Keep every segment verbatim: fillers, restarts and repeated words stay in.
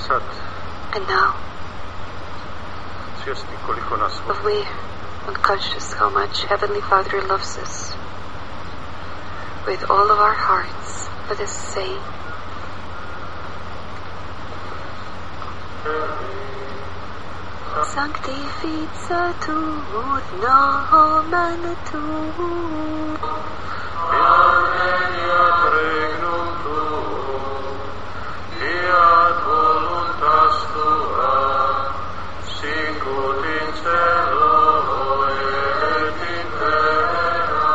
sad And now, svjesni koliko nas voli. aware, unconscious how much Heavenly Father loves us, with all of our hearts, let us say, Sanctificetur nomen tuum, Veniat regnum tuum, fiat voluntas tua, sicut in cielo et in terra.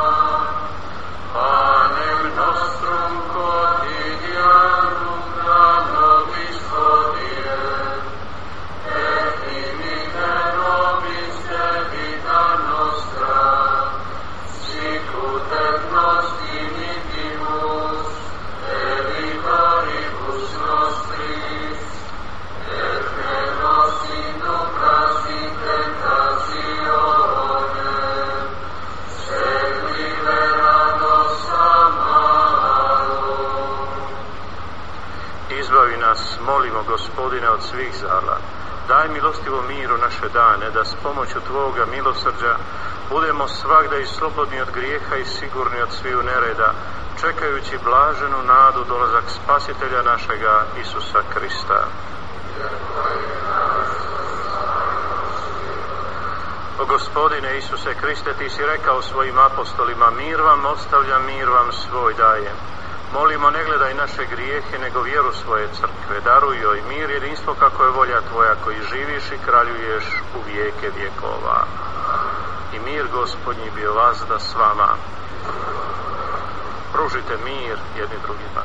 Panem nostrum quotidianum da nobis hodie, et dimite nobis debita nostra, sicut et nos dimitimus debitoribus nostris, et ne nos inducas in tentationem, sed libera nos a malo. Izbavi nas, molimo Gospodine, od svih zala. Daj milostivo miru naše dane, da s pomoću Tvoga milosrđa budemo svagda i slobodni od grijeha i sigurni od sviju nereda, čekajući blaženu nadu dolazak Spasitelja našega Isusa Krista. O Gospodine Isuse Kriste, Ti si rekao svojim apostolima, mir vam ostavljam, mir vam svoj dajem. Molimo, ne gledaj naše grijehe, nego vjeru svoje crkve. Daruj joj mir, jedinstvo kako je volja Tvoja, koji živiš i kraljuješ u vijeke vjekova. I mir Gospodnji bio vazda s vama. Pružite mir jedni drugima.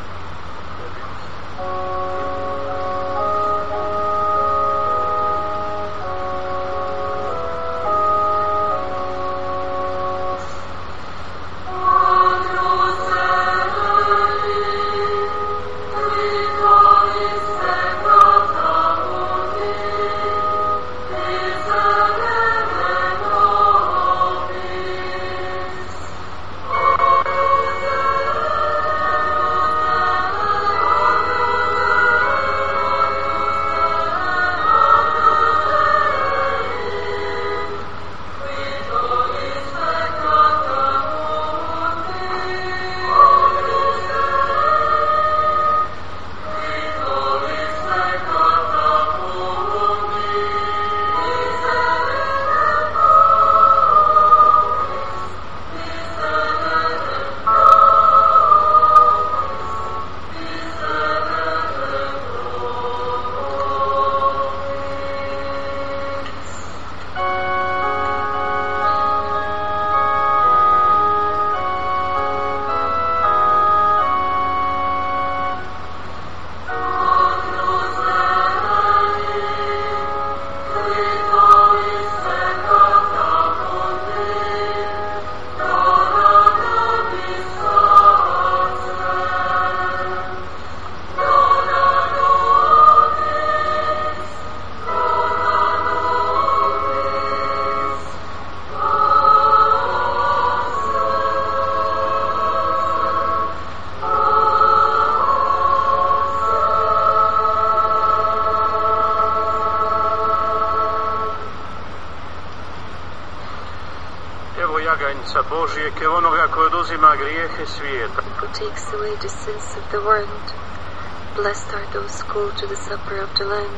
Božijeg je onoga koji oduzima grijehe svijeta. who takes away the sins of the world. Blessed are those who go to the supper of the Lamb.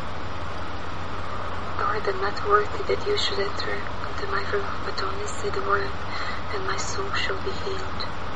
Lord, I'm not worthy that you should enter into my roof, but only say the word, and my soul shall be healed.